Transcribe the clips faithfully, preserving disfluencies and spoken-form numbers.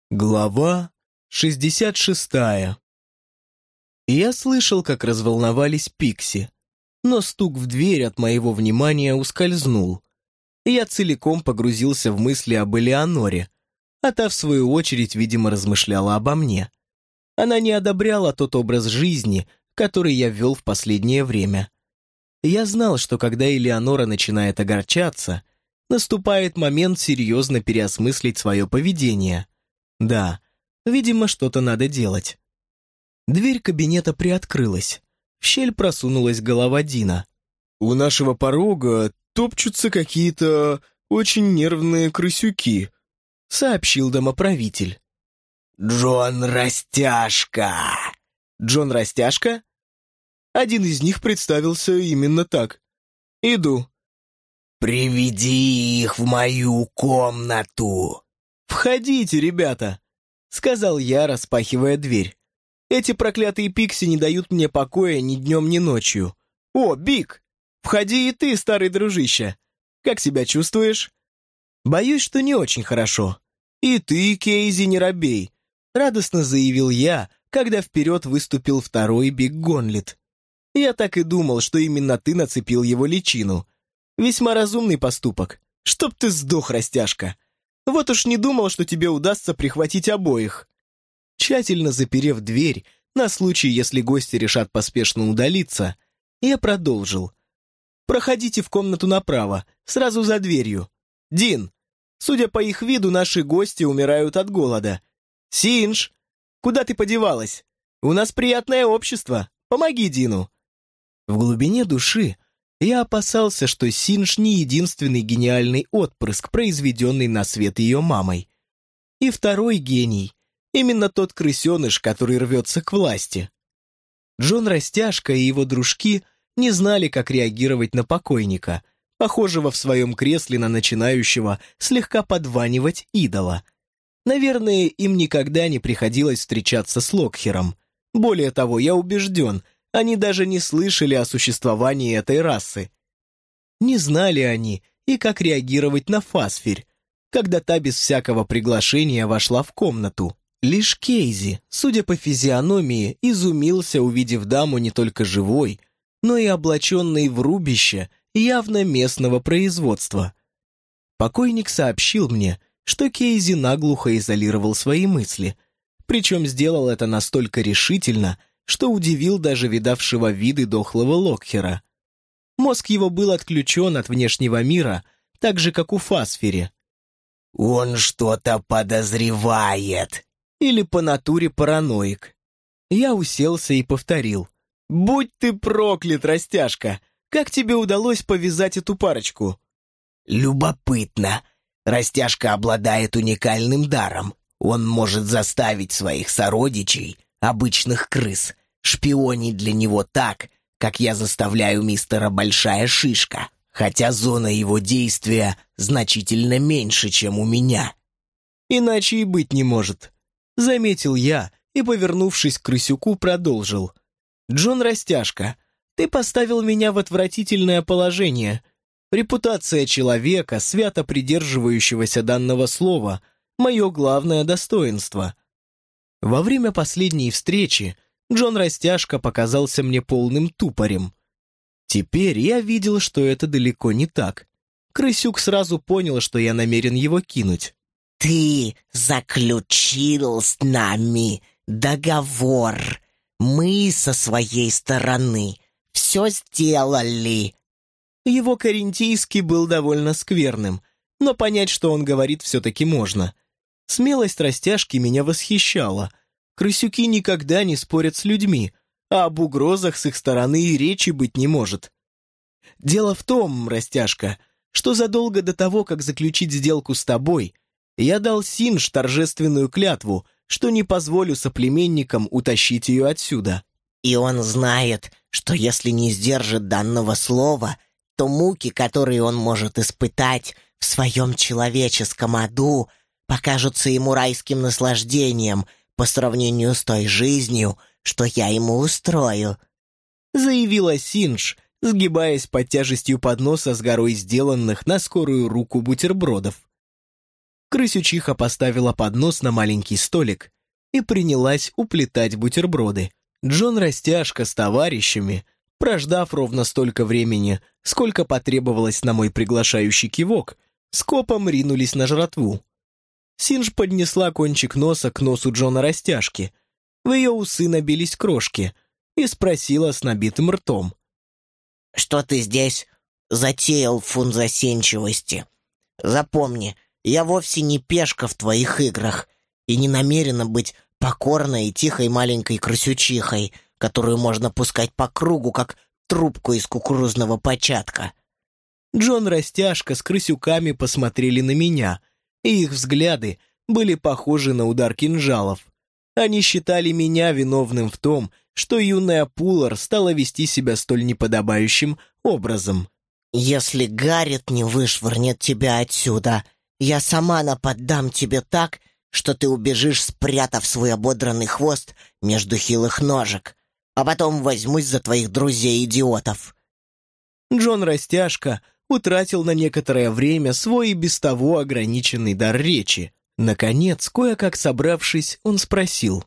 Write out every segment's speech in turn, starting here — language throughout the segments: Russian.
Глава шестьдесят шестая. Я слышал, как разволновались Пикси, но стук в дверь от моего внимания ускользнул. Я целиком погрузился в мысли об Элеоноре, а та, в свою очередь, видимо, размышляла обо мне. Она не одобряла тот образ жизни, который я вел в последнее время. Я знал, что когда Элеонора начинает огорчаться, наступает момент серьезно переосмыслить свое поведение. Да, видимо, что-то надо делать. Дверь кабинета приоткрылась. В щель просунулась голова Дина. «У нашего порога топчутся какие-то очень нервные крысюки», — сообщил домоправитель. «Джон Растяжка!» «Джон Растяжка?» Один из них представился именно так. «Иду». «Приведи их в мою комнату!» «Входите, ребята!» — сказал я, распахивая дверь. «Эти проклятые пикси не дают мне покоя ни днем, ни ночью. О, Биг! Входи и ты, старый дружище! Как себя чувствуешь?» «Боюсь, что не очень хорошо. И ты, Кейзи, не робей!» — радостно заявил я, когда вперед выступил второй Биг Гонлет. «Я так и думал, что именно ты нацепил его личину. Весьма разумный поступок. Чтоб ты сдох, Растяжка! Вот уж не думал, что тебе удастся прихватить обоих». Тщательно заперев дверь, на случай, если гости решат поспешно удалиться, я продолжил. «Проходите в комнату направо, сразу за дверью. Дин, судя по их виду, наши гости умирают от голода. Синж, куда ты подевалась? У нас приятное общество. Помоги Дину». В глубине души я опасался, что Синж не единственный гениальный отпрыск, произведенный на свет ее мамой. И второй гений, именно тот крысеныш, который рвется к власти. Джон Растяжка и его дружки не знали, как реагировать на покойника, похожего в своем кресле на начинающего слегка подванивать идола. Наверное, им никогда не приходилось встречаться с Локхером. Более того, я убежден, они даже не слышали о существовании этой расы. Не знали они и как реагировать на Фасфирь, когда та без всякого приглашения вошла в комнату. Лишь Кейзи, судя по физиономии, изумился, увидев даму не только живой, но и облаченной в рубище явно местного производства. Покойник сообщил мне, что Кейзи наглухо изолировал свои мысли, причем сделал это настолько решительно, что удивил даже видавшего виды дохлого Локхера. Мозг его был отключен от внешнего мира, так же, как у Фасфири. «Он что-то подозревает!» Или по натуре параноик. Я уселся и повторил. «Будь ты проклят, Растяжка! Как тебе удалось повязать эту парочку?» «Любопытно. Растяжка обладает уникальным даром. Он может заставить своих сородичей, обычных крыс, шпионить для него так, как я заставляю мистера Большая Шишка, хотя зона его действия значительно меньше, чем у меня». «Иначе и быть не может», — заметил я и, повернувшись к крысюку, продолжил. «Джон Растяжка, ты поставил меня в отвратительное положение. Репутация человека, свято придерживающегося данного слова, мое главное достоинство». Во время последней встречи Джон Растяжка показался мне полным тупорем. Теперь я видел, что это далеко не так. Крысюк сразу понял, что я намерен его кинуть. «Ты заключил с нами договор. Мы со своей стороны все сделали». Его карентийский был довольно скверным, но понять, что он говорит, все-таки можно. Смелость Растяжки меня восхищала. Крысюки никогда не спорят с людьми, а об угрозах с их стороны и речи быть не может. Дело в том, Растяжка, что задолго до того, как заключить сделку с тобой, я дал Синж торжественную клятву, что не позволю соплеменникам утащить ее отсюда. «И он знает, что если не сдержит данного слова, то муки, которые он может испытать в своем человеческом аду, покажутся ему райским наслаждением по сравнению с той жизнью, что я ему устрою», — заявила Синж, сгибаясь под тяжестью подноса с горой сделанных на скорую руку бутербродов. Крысючиха поставила поднос на маленький столик и принялась уплетать бутерброды. Джон Растяжка с товарищами, прождав ровно столько времени, сколько потребовалось на мой приглашающий кивок, скопом ринулись на жратву. Синж поднесла кончик носа к носу Джона Растяжки. В ее усы набились крошки и спросила с набитым ртом. «Что ты здесь затеял, фунт застенчивости? Запомни, я вовсе не пешка в твоих играх и не намерена быть покорной и тихой маленькой крысючихой, которую можно пускать по кругу, как трубку из кукурузного початка». Джон Растяжка с крысюками посмотрели на меня, и их взгляды были похожи на удар кинжалов. Они считали меня виновным в том, что юная Пулар стала вести себя столь неподобающим образом. «Если Гаррет не вышвырнет тебя отсюда, я сама наподдам тебе так, что ты убежишь, спрятав свой ободранный хвост между хилых ножек, а потом возьмусь за твоих друзей-идиотов». Джон Растяжка утратил на некоторое время свой и без того ограниченный дар речи. Наконец, кое-как собравшись, он спросил.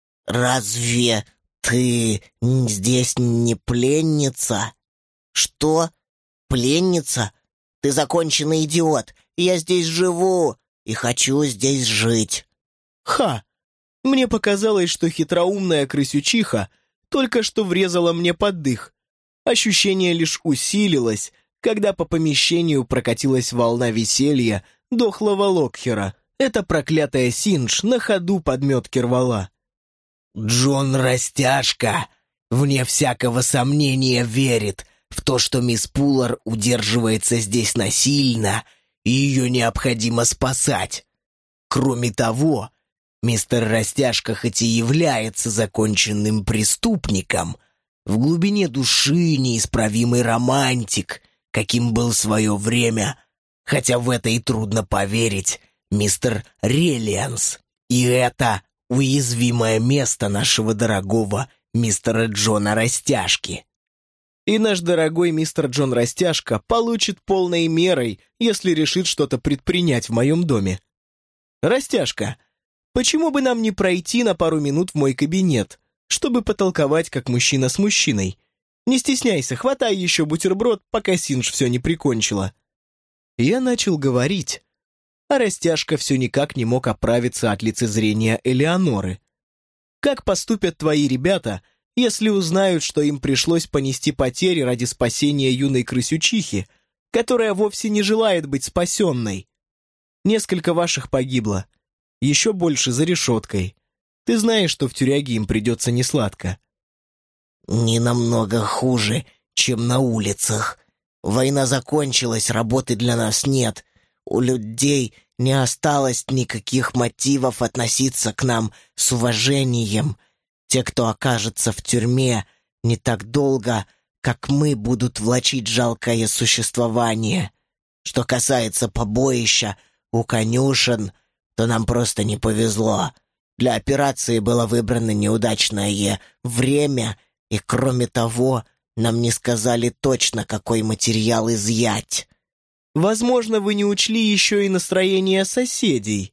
«Разве ты здесь не пленница?» «Что? Пленница? Ты законченный идиот. Я здесь живу и хочу здесь жить». Ха! Мне показалось, что хитроумная крысючиха только что врезала мне под дых. Ощущение лишь усилилось, когда по помещению прокатилась волна веселья дохлого Локхера. Эта проклятая Синдж на ходу подметки рвала. «Джон Растяжка, вне всякого сомнения, верит в то, что мисс Пулар удерживается здесь насильно, и ее необходимо спасать. Кроме того, мистер Растяжка хоть и является законченным преступником, в глубине души неисправимый романтик, каким был в свое время, хотя в это и трудно поверить, мистер Релианс. И это уязвимое место нашего дорогого мистера Джона Растяжки». И наш дорогой мистер Джон Растяжка получит полной мерой, если решит что-то предпринять в моем доме. Растяжка, почему бы нам не пройти на пару минут в мой кабинет, чтобы потолковать как мужчина с мужчиной? Не стесняйся, хватай еще бутерброд, пока Синдж все не прикончила. Я начал говорить, а Растяжка все никак не мог оправиться от лицезрения Элеоноры. Как поступят твои ребята, если узнают, что им пришлось понести потери ради спасения юной крысючихи, которая вовсе не желает быть спасенной? Несколько ваших погибло, еще больше за решеткой. Ты знаешь, что в тюряге им придется несладко. «Не намного хуже, чем на улицах. Война закончилась, работы для нас нет. У людей не осталось никаких мотивов относиться к нам с уважением. Те, кто окажется в тюрьме не так долго, как мы, будут влачить жалкое существование. Что касается побоища у конюшен, то нам просто не повезло. Для операции было выбрано неудачное время, и, кроме того, нам не сказали точно, какой материал изъять». Возможно, вы не учли еще и настроение соседей.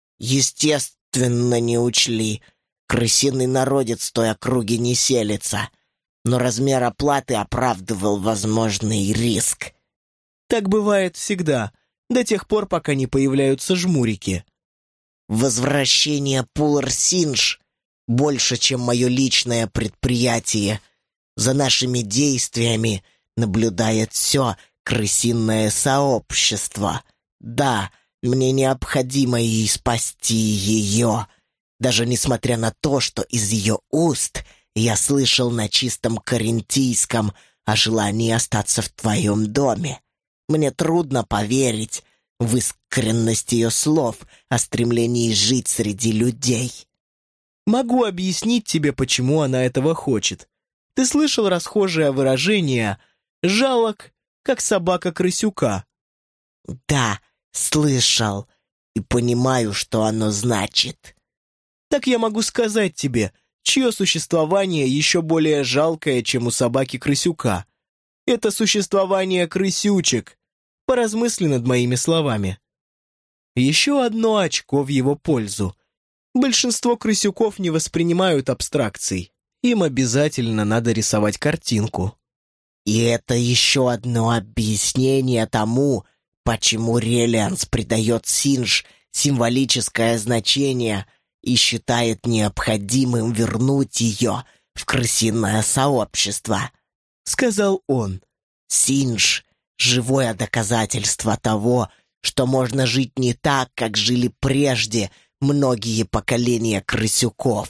Естественно, не учли. Крысиный народец в той округе не селится. Но размер оплаты оправдывал возможный риск. Так бывает всегда, до тех пор, пока не появляются жмурики. Возвращение Пулар-Синдж больше, чем мое личное предприятие. За нашими действиями наблюдает все крысиное сообщество. Да, мне необходимо и спасти ее, даже несмотря на то, что из ее уст я слышал на чистом карентийском о желании остаться в твоем доме. Мне трудно поверить в искренность ее слов о стремлении жить среди людей. Могу объяснить тебе, почему она этого хочет. Ты слышал расхожее выражение «жалок, как собака-крысюка»? Да, слышал, и понимаю, что оно значит. Так я могу сказать тебе, чье существование еще более жалкое, чем у собаки-крысюка. Это существование крысючек. Поразмысли над моими словами. Еще одно очко в его пользу. Большинство крысюков не воспринимают абстракций. Им обязательно надо рисовать картинку. И это еще одно объяснение тому, почему Релианс придает Синдж символическое значение и считает необходимым вернуть ее в крысиное сообщество, — сказал он. Синдж — живое доказательство того, что можно жить не так, как жили прежде многие поколения крысюков.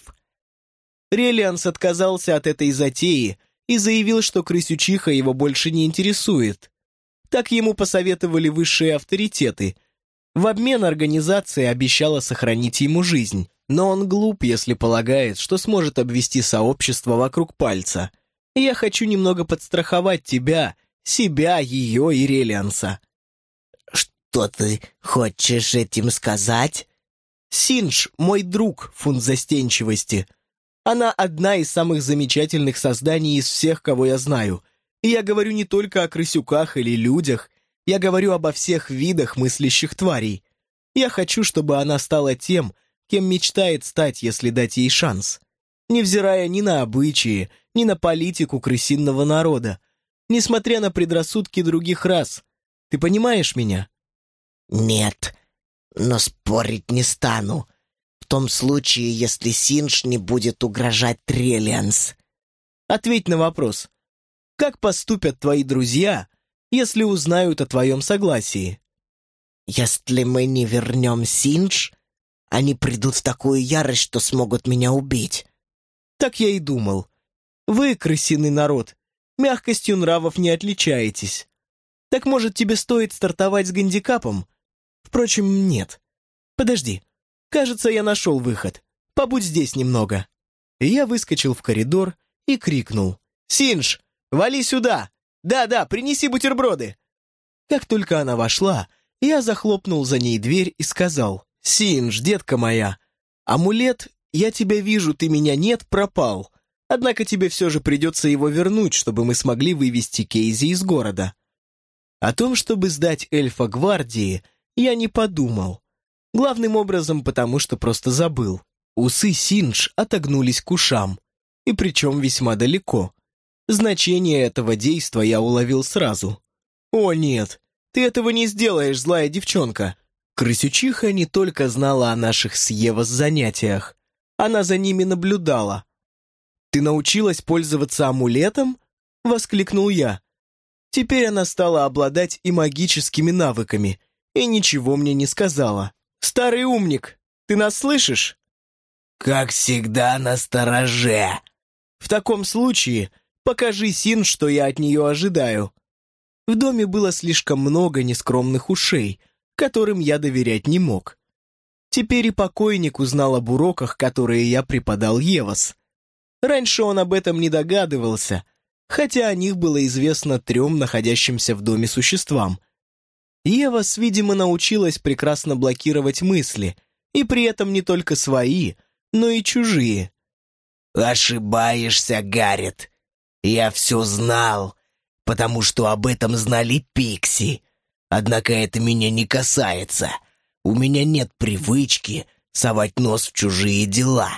Релианс отказался от этой затеи и заявил, что крысючиха его больше не интересует. Так ему посоветовали высшие авторитеты. В обмен организация обещала сохранить ему жизнь, но он глуп, если полагает, что сможет обвести сообщество вокруг пальца. Я хочу немного подстраховать тебя, себя, ее и Релианса. Что ты хочешь этим сказать? Синдж — мой друг, фунт застенчивости. Она одна из самых замечательных созданий из всех, кого я знаю. И я говорю не только о крысюках или людях, я говорю обо всех видах мыслящих тварей. Я хочу, чтобы она стала тем, кем мечтает стать, если дать ей шанс. Невзирая ни на обычаи, ни на политику крысиного народа, несмотря на предрассудки других рас. Ты понимаешь меня? Нет, но спорить не стану. В том случае, если Синдж не будет угрожать Релианс. Ответь на вопрос. Как поступят твои друзья, если узнают о твоем согласии? Если мы не вернем Синдж, они придут в такую ярость, что смогут меня убить. Так я и думал. Вы, крысиный народ, мягкостью нравов не отличаетесь. Так, может, тебе стоит стартовать с гандикапом? Впрочем, нет. Подожди. Кажется, я нашел выход. Побудь здесь немного. Я выскочил в коридор и крикнул. «Синдж, вали сюда! Да-да, принеси бутерброды!» Как только она вошла, я захлопнул за ней дверь и сказал: «Синдж, детка моя, амулет, я тебя вижу, ты меня нет, пропал. Однако тебе все же придется его вернуть, чтобы мы смогли вывести Кейзи из города». О том, чтобы сдать эльфа гвардии, я не подумал. Главным образом потому, что просто забыл. Усы Синдж отогнулись к ушам, и причем весьма далеко. Значение этого действа я уловил сразу. «О нет, ты этого не сделаешь, злая девчонка!» Крысючиха не только знала о наших с Евос занятиях, она за ними наблюдала. «Ты научилась пользоваться амулетом?» — воскликнул я. Теперь она стала обладать и магическими навыками, и ничего мне не сказала. «Старый умник, ты нас слышишь?» «Как всегда, настороже!» «В таком случае покажи Синдж, что я от нее ожидаю». В доме было слишком много нескромных ушей, которым я доверять не мог. Теперь и покойник узнал об уроках, которые я преподал Евос. Раньше он об этом не догадывался, хотя о них было известно трем находящимся в доме существам. Евос, видимо, научилась прекрасно блокировать мысли, и при этом не только свои, но и чужие. «Ошибаешься, Гаррет. Я все знал, потому что об этом знали Пикси. Однако это меня не касается. У меня нет привычки совать нос в чужие дела».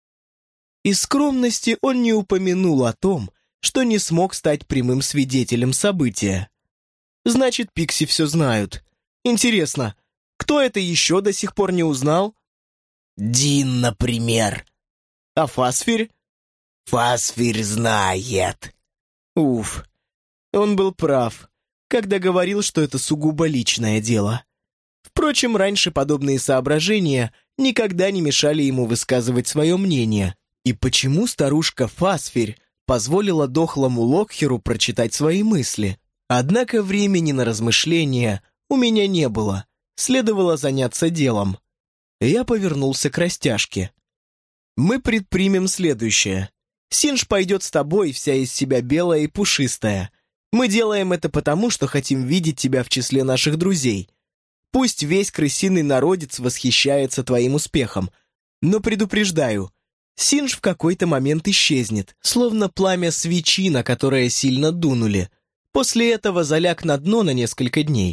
Из скромности он не упомянул о том, что не смог стать прямым свидетелем события. Значит, Пикси все знают. Интересно, кто это еще до сих пор не узнал? Дин, например. А Фасфирь? Фасфирь знает. Уф, он был прав, когда говорил, что это сугубо личное дело. Впрочем, раньше подобные соображения никогда не мешали ему высказывать свое мнение. И почему старушка Фасфирь позволила дохлому Локхеру прочитать свои мысли? Однако времени на размышления у меня не было, следовало заняться делом. Я повернулся к растяжке. «Мы предпримем следующее. Синдж пойдет с тобой, вся из себя белая и пушистая. Мы делаем это потому, что хотим видеть тебя в числе наших друзей. Пусть весь крысиный народец восхищается твоим успехом, но предупреждаю, Синдж в какой-то момент исчезнет, словно пламя свечи, на которое сильно дунули. После этого заляг на дно на несколько дней.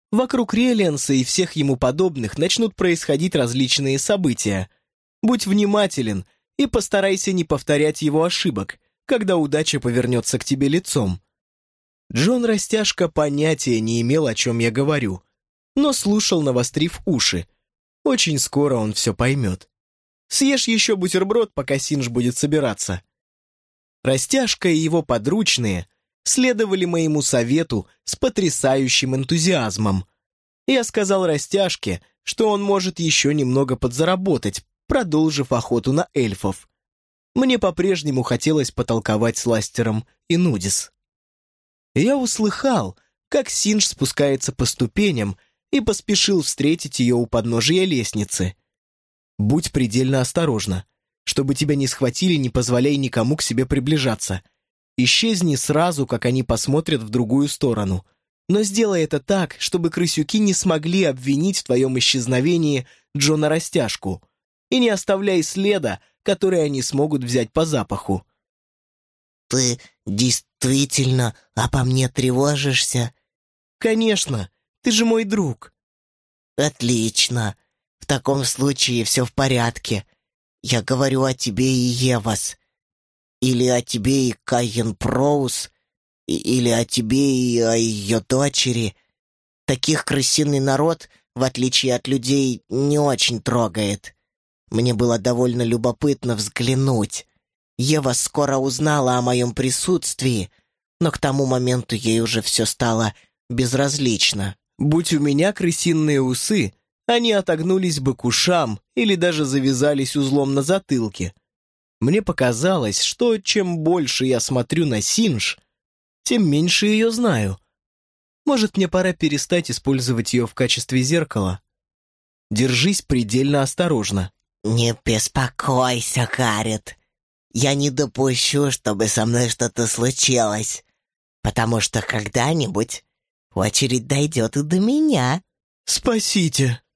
Вокруг Релианса и всех ему подобных начнут происходить различные события. Будь внимателен и постарайся не повторять его ошибок, когда удача повернется к тебе лицом. Джон Растяжка понятия не имел, о чем я говорю, но слушал, навострив уши. Очень скоро он все поймет. Съешь еще бутерброд, пока Синдж будет собираться. Растяжка и его подручные следовали моему совету с потрясающим энтузиазмом. Я сказал Растяжке, что он может еще немного подзаработать, продолжив охоту на эльфов. Мне по-прежнему хотелось потолковать с Ластером и Нудис. Я услыхал, как Синдж спускается по ступеням и поспешил встретить ее у подножия лестницы. Будь предельно осторожна. Чтобы тебя не схватили, не позволяй никому к себе приближаться. Исчезни сразу, как они посмотрят в другую сторону. Но сделай это так, чтобы крысюки не смогли обвинить в твоем исчезновении Джона Растяжку. И не оставляй следа, который они смогут взять по запаху. «Ты действительно обо мне тревожишься?» «Конечно, ты же мой друг». «Отлично. В таком случае все в порядке. Я говорю о тебе и Евас. Или о тебе и Кайен Проус. И, или о тебе и о ее дочери. Таких крысиный народ, в отличие от людей, не очень трогает. Мне было довольно любопытно взглянуть. Ева скоро узнала о моем присутствии, но к тому моменту ей уже все стало безразлично. Будь у меня крысиные усы, они отогнулись бы к ушам или даже завязались узлом на затылке. Мне показалось, что чем больше я смотрю на Синдж, тем меньше ее знаю. Может, мне пора перестать использовать ее в качестве зеркала? Держись предельно осторожно. «Не беспокойся, Гаррет. Я не допущу, чтобы со мной что-то случилось, потому что когда-нибудь очередь дойдет и до меня». «Спасите!»